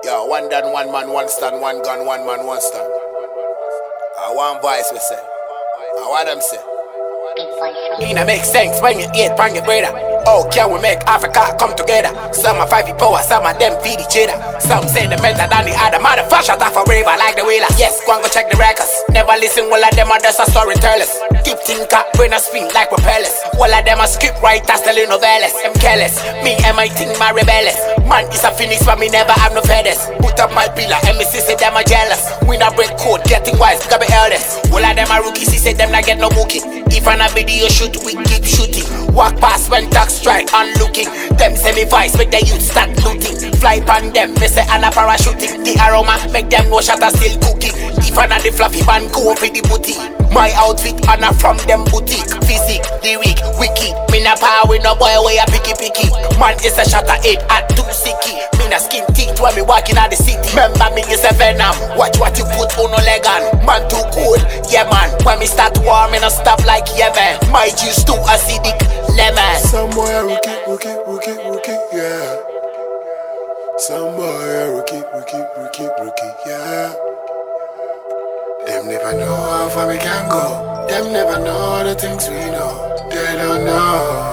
Yo, one done, one man, one stand, one gun, one man, one stand. One voice we say. What them say? It make sense when you eat pan your brother. Oh, can we make Africa come together? Some are 5 power, some of them feed each other. Some say the better than the other. Motherfucker shut up forever like the wheeler. Yes, go and go check the records. Never listen, all of them are just a storytellers. Keep thinker, brain a spin like propellers. All of them are script writers, telenovelas. I'm careless, me and my thing, my rebellious. Man, it's a finish but me never have no feathers. Put up my pillar, MSC say them are jealous. We not break code, getting wise, gotta be eldest. All of them are rookies, he say them not get no booking. If on a video shoot, we keep shooting. Walk past when tax strike, unlooking. Them say me vice, make the youth start looting. Fly pan them, me say and a parachuting. The aroma, make them know shatter still cooking. If on a the fluffy man, go for the booty. My outfit, and a from them boutique. Physique, lyric, wiki. Me na power with no boy, way a picky. Man is a shatter 8 at 2 sicky. Me na skin teeth when me walking out the city. Remember me is a venom. Watch what you put on no leg on. Man too cool, yeah man. When me start war, me no stop like yeah man. My juice too acidic, lemon. Somewhere rookie, yeah. Somewhere rookie, yeah. Them never know how far we can go. Them never know the things we know. They don't know.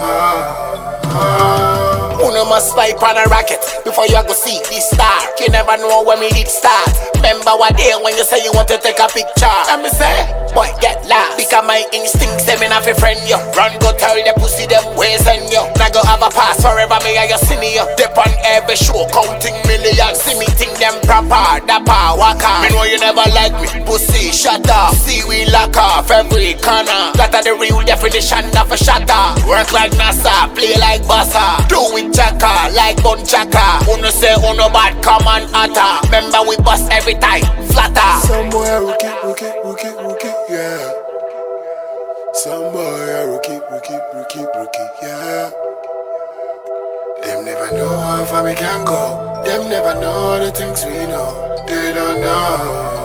Uno must swipe on a rocket before you go see this star. You never know when we did start. Remember what day when you say you want to take a picture. And me say, boy get lost. Because my instincts say me not fi friend you. Run go tell the pussy them ways and you. Now go have a pass forever me and you senior. Dip on every show counting millions. See me think them proper, dapper, waka. Me know you never like me, pussy shut up. See we lock off every corner. That are the real definition of a shatter. Work like NASA, play like Bassa. Do it Chaka, like Bon Chaka. Uno say uno bad, come on atta. Remember we bust every time, flatter. Somewhere rookie, yeah. Somewhere rookie, yeah. Them never know how far we can go. Them never know the things we know. They don't know.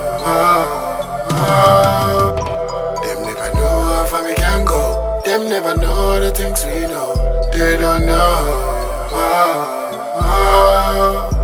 Them never know how far we can go. Them never know the things we know. They don't know.